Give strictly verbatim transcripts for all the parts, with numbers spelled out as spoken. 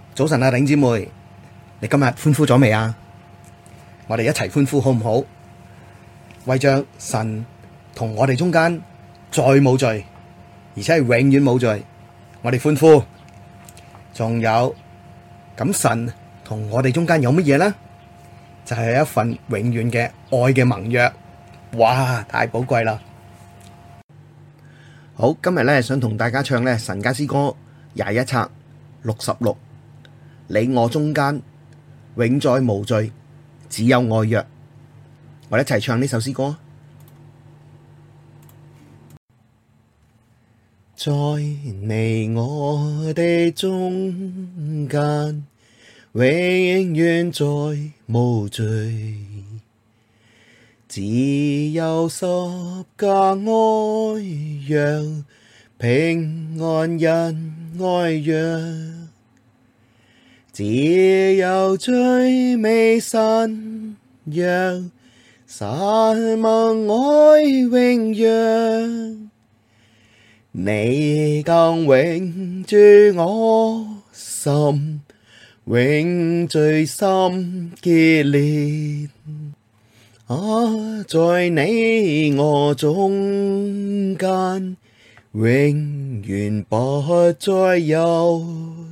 早晨啊，頂姊妹，你今日歡呼咗未啊？我哋一齊歡呼好唔好？為着神同我哋中間再冇罪，而且係永遠冇罪，我哋歡呼。仲有咁神同我哋中間有乜嘢呢？就係一份永遠嘅愛嘅盟約。哇，太寶貴啦！好，今日咧想同大家唱咧神家詩歌廿一冊六十六，你我中間永再無罪，只有愛約。我哋一齊唱呢首詩歌。在你我的中間，永遠再無罪，只有十架愛約，平安人愛約，只有最美新約，山盟愛永約，你更永住我心，永最深結連。啊，在你我中間，永遠不再有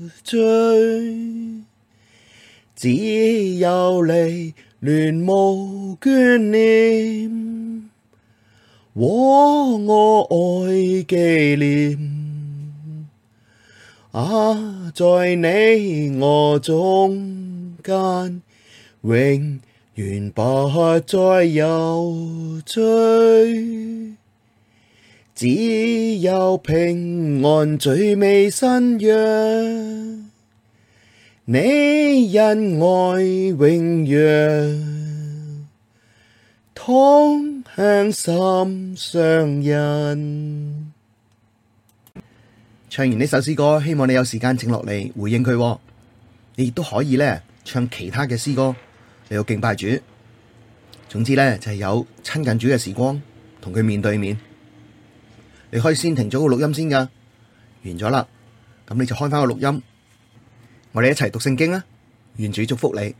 罪，只有你戀慕眷念，和我愛紀念。啊，在你我中間，永遠不再有罪，只有平安最美新約，你恩愛永約，同享心上人。唱完呢首詩歌，希望你有時間靜落嚟回應佢。你亦都可以咧唱其他嘅詩歌嚟到敬拜主。總之咧就係有親近主嘅時光，同佢面對面。你可以先停咗個錄音先噶，完咗啦，咁你就開翻個錄音，我哋一齊讀聖經啊！願主祝福你。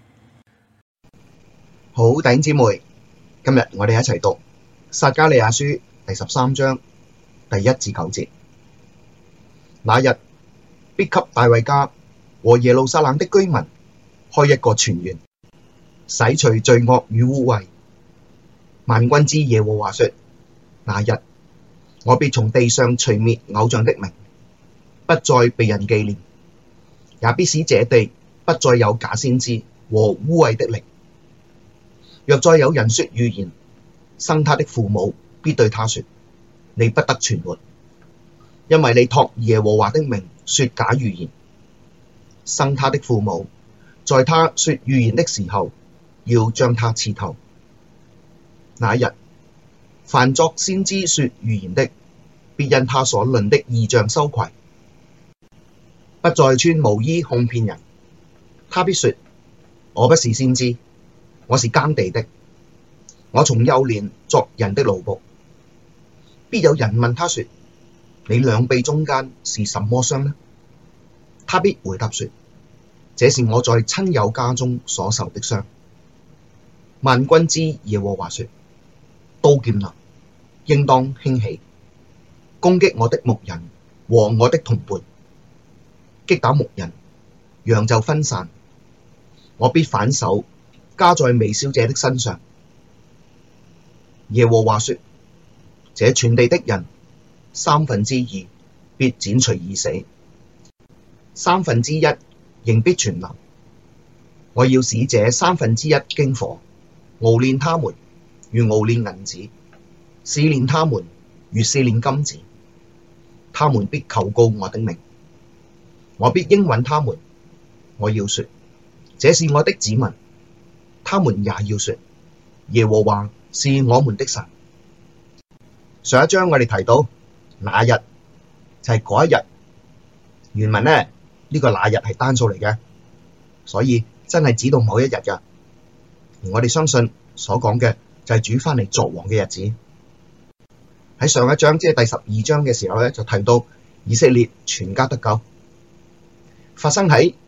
好，弟兄姊妹，今日我哋一齊讀撒迦利亞書第十三章第一至九節。那日必給大衛家和耶路撒冷的居民開一個泉源，洗除罪惡與污穢。萬軍之耶和華說：那日我必從地上除滅偶像的名，不再被人紀念，也必使這地不再有假先知和污穢的靈。若再有人說預言，生他的父母必對他說：你不得存活，因為你託耶和華的名說假預言。生他的父母在他說預言的時候，要將他刺透。那一日，凡作先知說預言的，必因他所論的異象羞愧，不再穿毛衣哄騙人。他必說：我不是先知，我是耕地的，我從幼年作人的奴僕。必有人問他說：你兩臂中間是什麼傷呢？他必回答說：這是我在親友家中所受的傷。萬軍之耶和華說：刀劍來，應當興起，攻擊我的牧人和我的同伴，擊打牧人，羊就分散。我必反手加在微小者的身上。耶和華說：這全地的人，三分之二必剪除而死，三分之一仍必存留。我要使這三分之一經火熬煉他們，如熬煉銀子；試煉他們，如試煉金子。他們必求告我的名，我必應允他們。我要說：這是我的子民。他們也要說：耶和華是我們的神。上一章我哋提到那日就係嗰一日，原文呢，呢、呢個那日係單數嚟嘅，所以真係指到某一日噶。而我哋相信所講嘅就係主翻嚟作王嘅日子。喺上一章即係第十二章嘅時候咧，就提到以色列全家得救，發生喺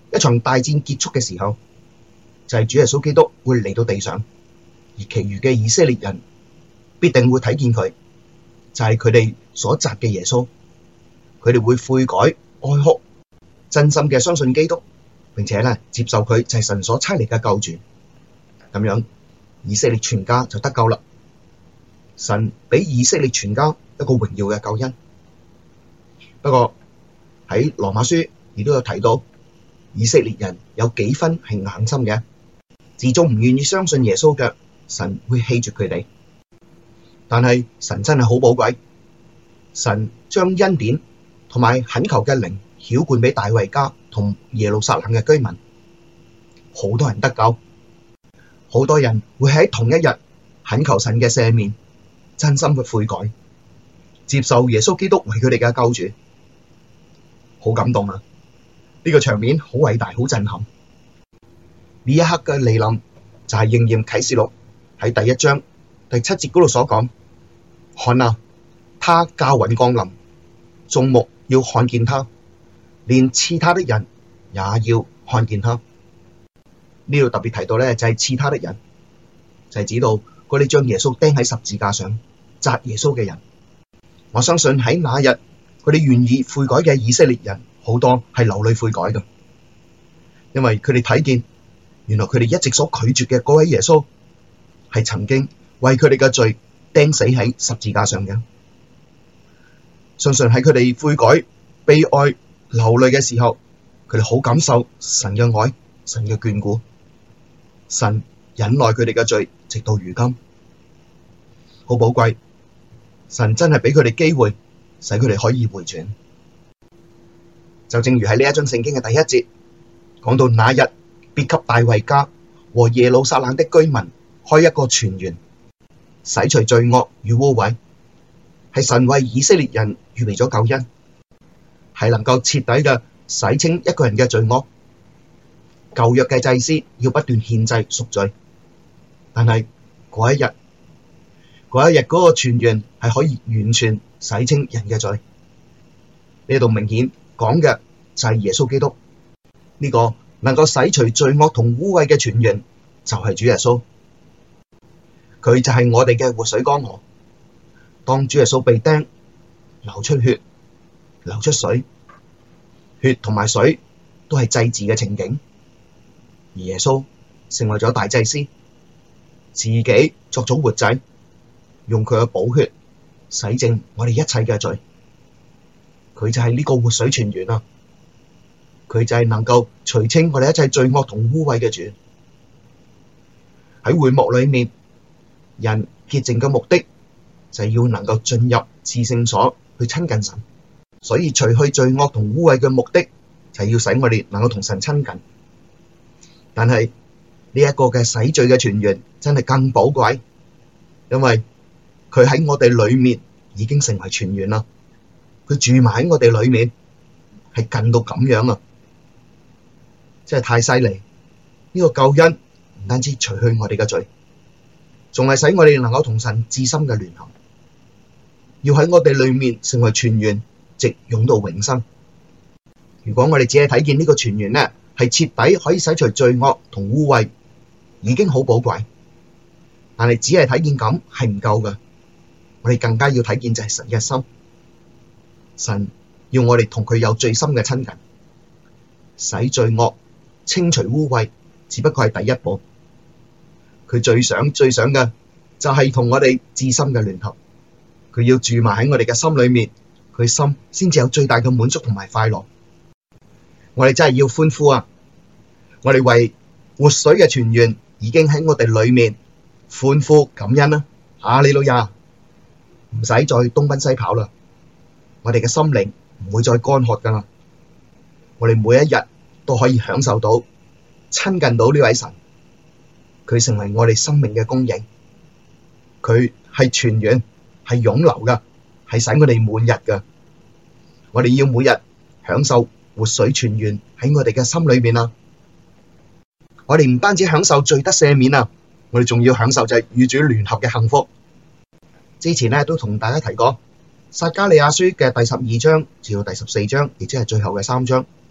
一場大戰結束嘅時候，就係主耶穌基督會嚟到地上，而其餘嘅以色列人必定會睇見佢，就係佢哋所扎嘅耶穌，佢哋會悔改哀哭，真心嘅相信基督，並且咧接受佢就係神所差嚟嘅救主，咁樣以色列全家就得救啦。神俾以色列全家一個榮耀嘅救恩。不過喺羅馬書亦都有提到，以色列人有幾分係硬心嘅，自終唔願意相信耶穌嘅，神會棄絕佢哋。但係神真係好寶貴，神將恩典同埋懇求嘅靈澆灌俾大衛家同耶路撒冷嘅居民，好多人得救，好多人會喺同一日懇求神嘅赦免，真心嘅悔改，接受耶穌基督為佢哋嘅救主，好感動啊！呢個場面好偉大，好震撼。呢一刻嘅嚟臨就係應驗啟示錄喺第一章第七節嗰度所講，看啊，他駕雲降臨，眾目要看見他，連刺他的人也要看見他。呢度特別提到咧，就係刺他的人，就係指到嗰啲將耶穌釘喺十字架上扎耶穌嘅人。我相信喺那日，佢哋願意悔改嘅以色列人好多係流淚悔改噶，因為佢哋睇見原來佢哋一直所拒絕嘅嗰位耶穌係曾經為佢哋嘅罪釘死喺十字架上嘅。相信喺佢哋悔改、悲哀、流淚嘅時候，佢哋好感受神嘅愛、神嘅眷顧，神忍耐佢哋嘅罪，直到如今，好寶貴。神真係俾佢哋機會，使佢哋可以回轉。就正如喺呢一章聖經嘅第一節講到，那日必給大衛家和耶路撒冷的居民開一個泉源，洗除罪惡與污穢。係神為以色列人預備咗救恩，係能夠徹底嘅洗清一個人嘅罪惡。舊約嘅祭司要不斷獻祭贖罪，但係嗰一日嗰一日嗰個泉源係可以完全洗清人嘅罪。呢度明顯講嘅就係耶穌基督，呢個能夠洗除罪惡同污穢嘅泉源就係主耶穌，佢就係我哋嘅活水江河。當主耶穌被釘，流出血，流出水，血同埋水都係祭祀嘅情景，而耶穌成為咗大祭司，自己作咗活祭，用佢嘅寶血洗淨我哋一切嘅罪。佢就係呢個活水泉源啊！佢就係能夠除清我哋一切罪惡同污穢嘅主。喺會幕裏面，人潔淨嘅目的就係要能夠進入至聖所去親近神，所以除去罪惡同污穢嘅目的就係要使我哋能夠同神親近。但係呢一個嘅洗罪嘅泉源真係更寶貴，因為佢喺我哋裏面已經成為泉源啦。佢住埋喺我哋裏面，係近到咁樣啊！真係太犀利！呢個救恩唔單止除去我哋嘅罪，仲係使我哋能夠同神至深嘅聯合，要喺我哋裏面成為泉源，直湧到永生。如果我哋只係睇見呢個泉源咧，係徹底可以洗除罪惡同污穢，已經好寶貴。但係只係睇見咁係唔夠嘅，我哋更加要睇見就係神嘅心。神要我哋同佢有最深嘅親近，洗罪惡、清除污穢，只不過係第一步。佢最想、最想嘅就係同我哋至深嘅聯合。佢要住埋喺我哋嘅心裏面，佢心先至有最大嘅滿足同埋快樂。我哋真係要歡呼啊！我哋為活水嘅泉源已經喺我哋裏面歡呼感恩啦！哈利路亞，唔使再東奔西跑啦。我哋嘅心靈唔會再乾渴噶啦，我哋每一日都可以享受到親近到呢位神，佢成為我哋生命嘅供應，佢係泉源，係湧流噶，係使我哋滿溢噶。我哋要每日享受活水泉源喺我哋嘅心裏面啊！我哋唔單止享受罪得赦免啊，我哋仲要享受就係與主聯合嘅幸福。之前咧都同大家提過。撒迦利亞書嘅第十二章至到第十四章，亦即係最後嘅三章，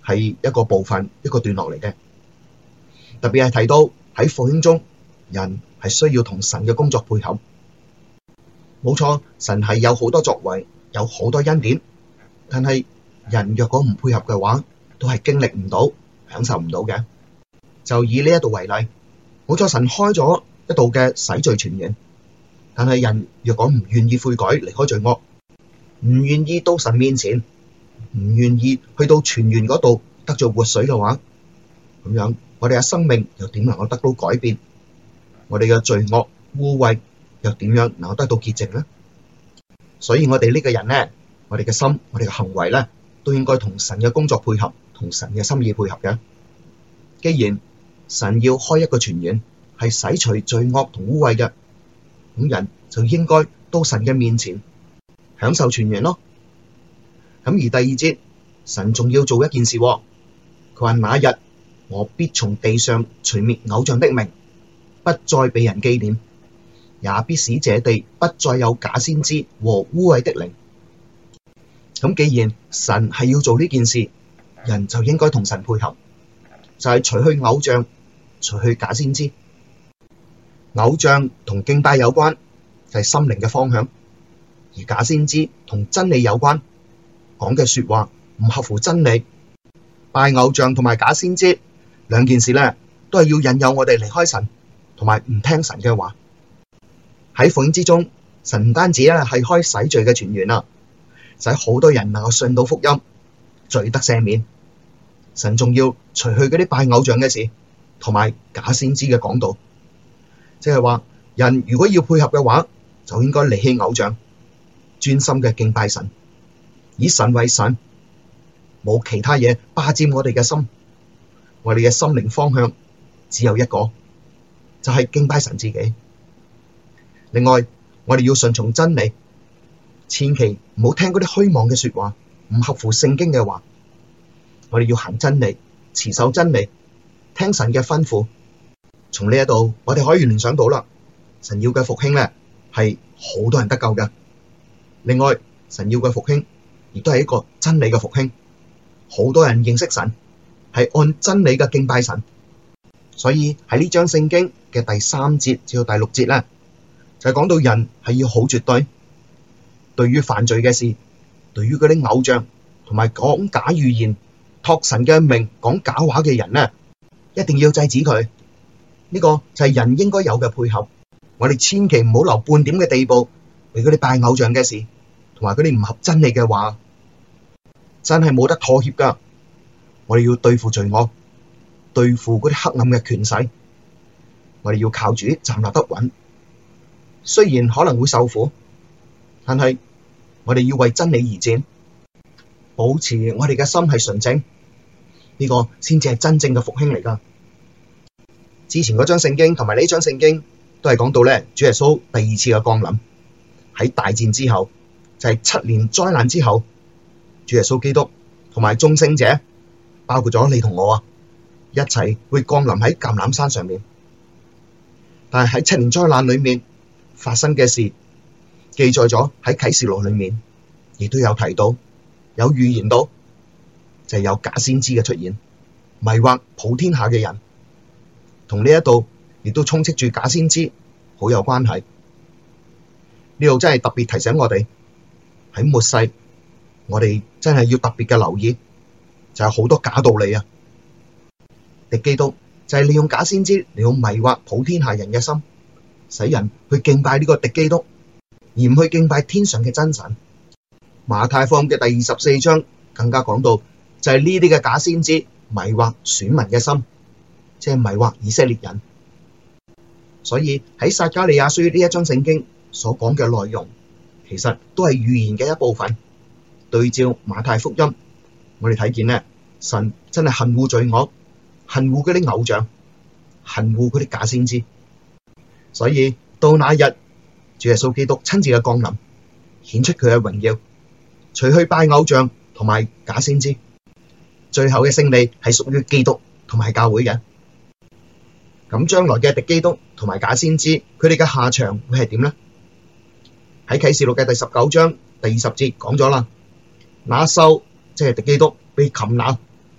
係一個部分，一個段落嚟嘅。特別係提到喺復興中，人係需要同神嘅工作配合。冇錯，神係有好多作為，有好多恩典，但係人若果唔配合嘅話，都係經歷唔到，享受唔到嘅。就以呢一度為例，冇錯，神開咗一道嘅洗罪泉源，但係人若果唔願意悔改，離開罪惡，唔願意到神面前，唔願意去到泉源嗰度得咗活水嘅話，咁樣我哋嘅生命又點能夠得到改變？我哋嘅罪惡污穢又點樣能夠得到潔淨呢？所以我哋呢個人呢，我哋嘅心，我哋嘅行為呢，都應該同神嘅工作配合，同神嘅心意配合嘅。既然神要開一個泉源，係洗除罪惡同污穢嘅，咁人就應該到神嘅面前享受泉源咯。咁而第二節，神仲要做一件事，佢話那日我必從地上除滅偶像的名，不再被人紀念，也必使這地不再有假先知和污穢的靈。咁既然神係要做呢件事，人就應該同神配合，就係除去偶像，除去假先知。偶像同敬拜有關，就係心靈嘅方向；而假先知同真理有關，講嘅說話唔合乎真理。拜偶像同埋假先知兩件事咧，都係要引誘我哋離開神，同埋唔聽神嘅話。喺福音之中，神唔單止咧係開洗罪嘅泉源啊，使好多人能夠信到福音，罪得赦免。神仲要除去嗰啲拜偶像嘅事，同埋假先知嘅講道，即係話人如果要配合嘅話，就應該離棄偶像，專心嘅敬拜神，以神為神，冇其他嘢霸佔我哋嘅心。我哋嘅心靈方向只有一個，就係敬拜神自己。另外，我哋要順從真理，千祈唔好聽嗰啲虛妄嘅說話，唔合乎聖經嘅話。我哋要行真理，持守真理，聽神嘅吩咐。從呢一度，我哋可以聯想到啦，神要嘅復興咧，係好多人得救嘅。另外，神要嘅復興亦都係一個真理嘅復興，好多人認識神，係按真理嘅敬拜神。所以喺呢章聖經嘅第三節至到第六節咧，就係講到人係要好絕對，對於犯罪嘅事，對於嗰啲偶像同埋講假預言、託神嘅名講假話嘅人咧，一定要制止佢。呢個就係人應該有嘅配合。我哋千祈唔好留半點嘅地步俾嗰啲拜偶像嘅事，同埋嗰啲唔合真理嘅話，真係冇得妥協噶。我哋要對付罪惡，對付嗰啲黑暗嘅權勢，我哋要靠主站立得穩。雖然可能會受苦，但係我哋要為真理而戰，保持我哋嘅心係純正，呢個先至係真正嘅復興嚟噶。之前嗰章聖經同埋呢章聖經都係講到咧，主耶穌第二次嘅降臨，喺大戰之後，就係七年災難之後，主耶穌基督同埋眾聖者，包括咗你同我啊，一齊會降臨喺橄欖山上面。但係喺七年災難裏面發生嘅事，記載咗喺啟示錄裏面，亦都有提到，有預言到，就係有假先知嘅出現，迷惑普天下嘅人。同呢一度亦都充斥住假先知，好有關係。呢度真係特別提醒我哋喺末世，我哋真係要特別嘅留意，就係好多假道理啊！敵基督就係利用假先知嚟到迷惑普天下人嘅心，使人去敬拜呢個敵基督，而唔去敬拜天上嘅真神。馬太福音嘅第二十四章更加講到，就係呢啲嘅假先知迷惑選民嘅心，即係迷惑以色列人。所以喺撒迦利亞書呢一章聖經所講嘅內容，其實都係預言嘅一部分。對照馬太福音，我哋睇見咧，神真係恨惡罪惡，恨惡嗰啲偶像，恨惡嗰啲假先知。所以到那日，主耶穌基督親自嘅降臨，顯出佢嘅榮耀，除去拜偶像同埋假先知，最後嘅勝利係屬於基督同埋教會嘅。咁將來嘅敵基督同埋假先知，佢哋嘅下場會係點呢？喺啟示錄嘅第十九章第二十節講咗啦，那獸即係敵基督被擒拿，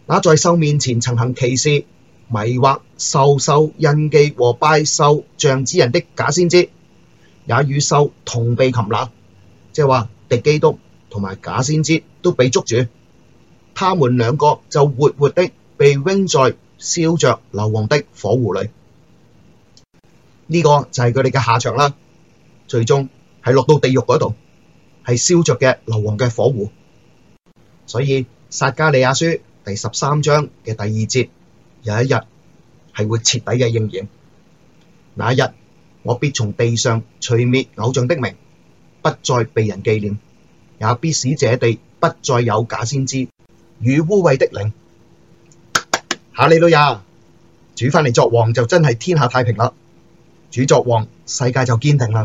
那在獸面前曾行奇事、迷惑、授獸、印記和拜獸像之人的假先知，也與獸同被擒拿，即係話敵基督同埋假先知都被捉住，他們兩個就活活的被扔在燒着硫磺的火湖裡。呢、這個就係佢哋嘅下場啦，最終係落到地獄嗰度，係燒着嘅硫磺嘅火湖。所以撒迦利亞書第十三章嘅第二節，有一日係會徹底嘅應驗。那一日，我必從地上除滅偶像的名，不再被人紀念，也必使這地不再有假先知與污穢的靈。哈利路亞！主返嚟作王就真係天下太平啦。主作王，世界就堅定啦。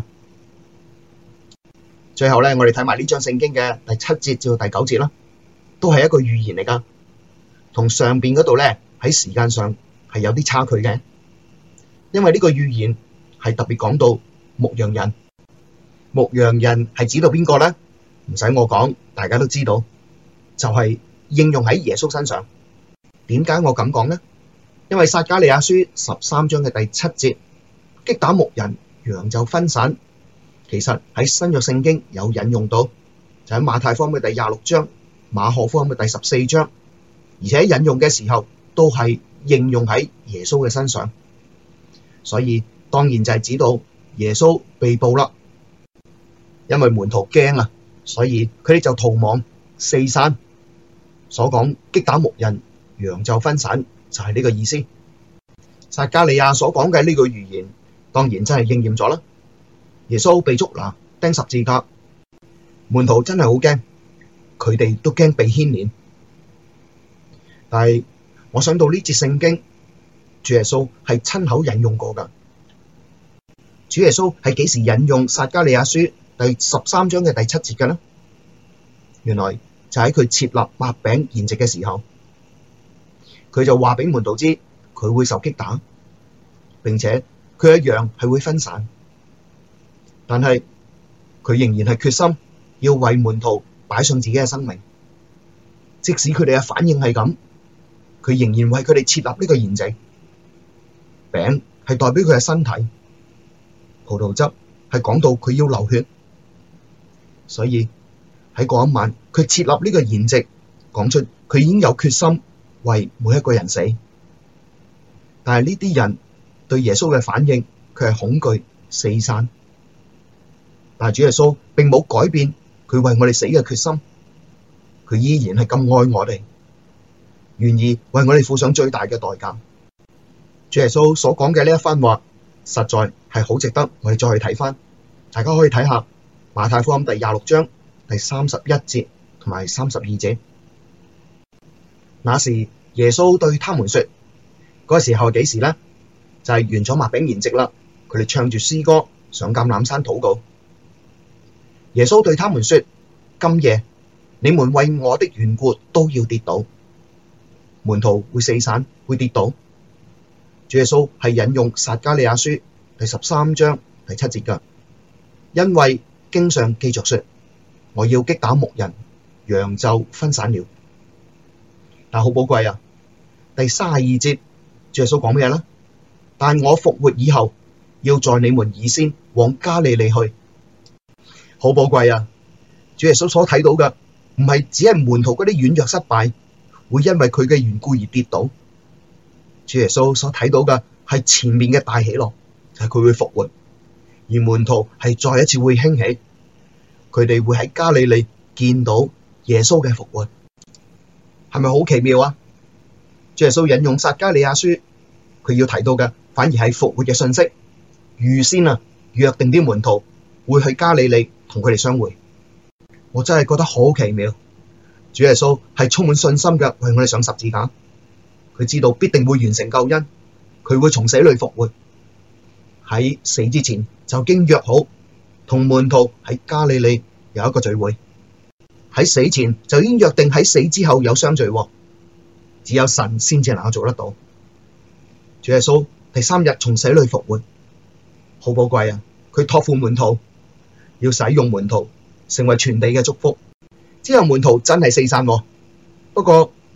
最後咧，我哋睇埋呢章聖經嘅第七節至到第九節啦，都係一個預言嚟噶，同上邊嗰度咧喺時間上係有啲差距嘅，因為呢個預言係特別講到牧羊人，牧羊人係指到邊個咧？唔使我講，大家都知道，就係應用喺耶穌身上。點解我咁講咧？因為撒迦利亞書十三章嘅第七節，擊打牧人，羊就分散。其實喺新約聖經有引用到，就喺馬太福音嘅第廿六章、馬可福音嘅第十四章，而且引用嘅時候都係應用喺耶穌嘅身上，所以當然就係指到耶穌被捕啦。因為門徒驚啊，所以佢哋就逃亡四散。所講擊打牧人，羊就分散，就係呢個意思。撒迦利亞所講嘅呢個預言，當然真係應驗咗啦。耶穌被捉拿釘十字架，門徒真係好驚，佢哋都驚被牽連。但係我想到呢節聖經，主耶穌係親口引用過噶。主耶穌係幾時引用撒迦利亞書第十三章嘅第七節嘅呢？原來就喺佢設立擘餅筵席嘅時候，佢就話俾門徒知佢會受擊打，並且佢一樣係會分散。但係佢仍然係決心要為門徒擺上自己嘅生命，即使佢哋嘅反應係咁，佢仍然為佢哋設立呢個筵席。餅係代表佢嘅身體，葡萄汁係講到佢要流血，所以喺嗰一晚佢設立呢個筵席，講出佢已經有決心為每一個人死。但係呢啲人對耶穌嘅反應，佢係恐懼四散。但係主耶穌並冇改變佢為我哋死嘅決心，佢依然係咁愛我哋，願意為我哋付上最大嘅代價。主耶穌所講嘅呢一番話，實在係好值得我哋再去睇翻。大家可以睇下馬太福音第廿六章第三十一節同埋三十二節。那時耶穌對他們說，嗰個時候係幾時呢？就係、是、完咗擘餅筵席啦，佢哋唱住詩歌上橄欖山禱告。耶穌對他們說，今夜你們為我的緣故都要跌倒，門徒會四散，會跌倒。主耶穌係引用撒迦利亞書第十三章第七節㗎，因為經上記着說，我要擊打牧人，羊就分散了。但好寶貴啊！第三十二節，主耶穌講咩咧？但我復活以後，要在你們以先往加利利去。好寶貴啊！主耶穌所睇到嘅唔係只係門徒嗰啲軟弱失敗，會因為佢嘅緣故而跌倒。主耶穌所睇到嘅係前面嘅大喜樂，就係佢會復活，而門徒係再一次會興起，佢哋會喺加利利見到耶穌嘅復活，係咪好奇妙啊？主耶穌引用撒迦利亞書，佢要提到嘅反而係復活嘅信息，預先啊約定啲門徒會去加利利同佢哋相會。我真係覺得好奇妙，主耶穌係充滿信心嘅為我哋上十字架，佢知道必定會完成救恩，佢會從死裡復活。喺死之前就已經約好同門徒喺加利利有一個聚會，喺死前就已經約定喺死之後有相聚，只有神先至能夠做得到。主耶穌第三日從死裡復活，好寶貴啊！佢託付門徒，要使用門徒成為全地嘅祝福。之後門徒真係四散，不過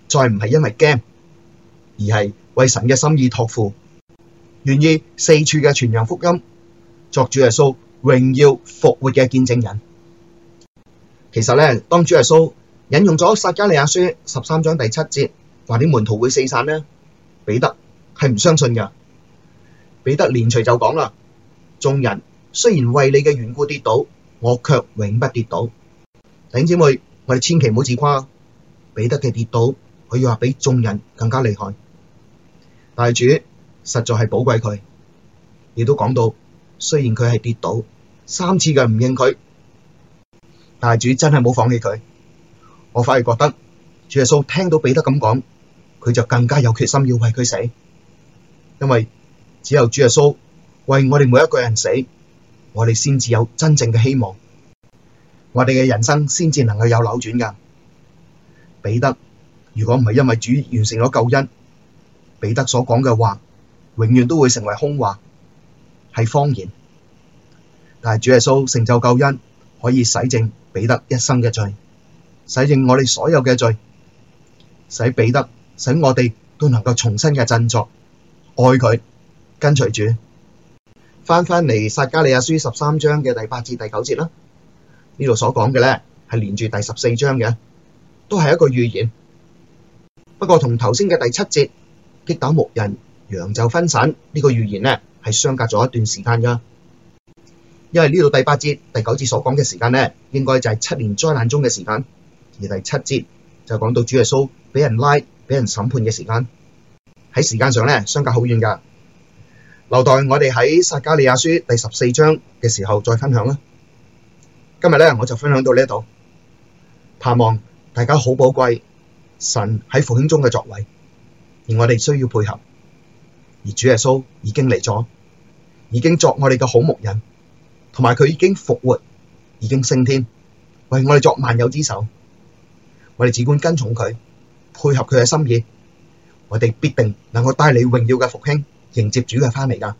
再唔係因為驚，而係為神嘅心意託付，願意四處嘅傳揚福音，作主耶穌榮耀復活嘅見證人。其實咧，當主耶穌引用咗撒迦利亞書十三章第七節，話啲門徒會四散呢，彼得係唔相信噶。彼得連隨就講啦：眾人雖然為你嘅緣故跌倒，我卻永不跌倒。弟兄姊妹，我哋千祈唔好自誇，彼得嘅跌倒可以話比眾人更加厲害，但係主實在係寶貴佢，亦都講到，雖然佢係跌倒三次嘅唔認佢，但係主真係冇放棄佢。我反而覺得主耶穌聽到彼得咁講，佢就更加有決心要為佢死，因為只有主耶穌為我哋每一個人死，我哋先至有真正嘅希望，我哋嘅人生先至能夠有扭轉噶。彼得如果唔係因為主完成咗救恩，彼得所講嘅話永遠都會成為空話，係謊言。但係主耶穌成就救恩，可以洗淨彼得一生嘅罪，洗淨我哋所有嘅罪，使彼得使我哋都能夠重新嘅振作，愛佢，跟隨主。翻返嚟撒迦利亞書十三章嘅第八至第九節啦，呢度所講嘅咧係連住第十四章嘅，都係一個預言。不過同頭先嘅第七節擊打牧人，羊就分散呢個預言咧係相隔咗一段時間噶。因為呢度第八節第九節所講嘅時間咧，應該就係七年災難中嘅時間，而第七節就講到主耶穌俾人拉、俾人審判嘅時間，喺時間上咧相隔好遠噶。留待我哋喺撒迦利亞書第十四章嘅時候再分享啦。今日咧我就分享到呢度，盼望大家好寶貴神喺復興中嘅作為，而我哋需要配合。而主耶穌已經嚟咗，已經作我哋嘅好牧人，同埋佢已經復活，已經升天，為我哋作萬有之首。我哋只管跟從佢，配合佢嘅心意，我哋必定能夠帶嚟榮耀嘅復興，迎接主嘅翻嚟噶。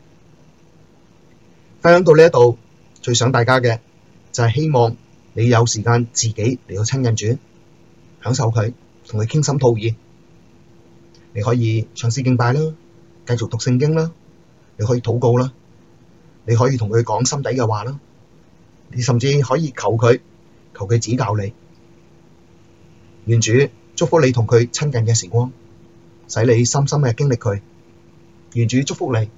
分享到呢一度，最想大家嘅就係希望你有時間自己嚟到親近主，享受佢，同佢傾心吐意。你可以唱詩敬拜啦，繼續讀聖經啦，你可以禱告啦，你可以同佢講心底嘅話啦，你甚至可以求佢，求佢指教你。願主祝福你同佢親近嘅時光，使你深深嘅經歷佢。願主祝福你。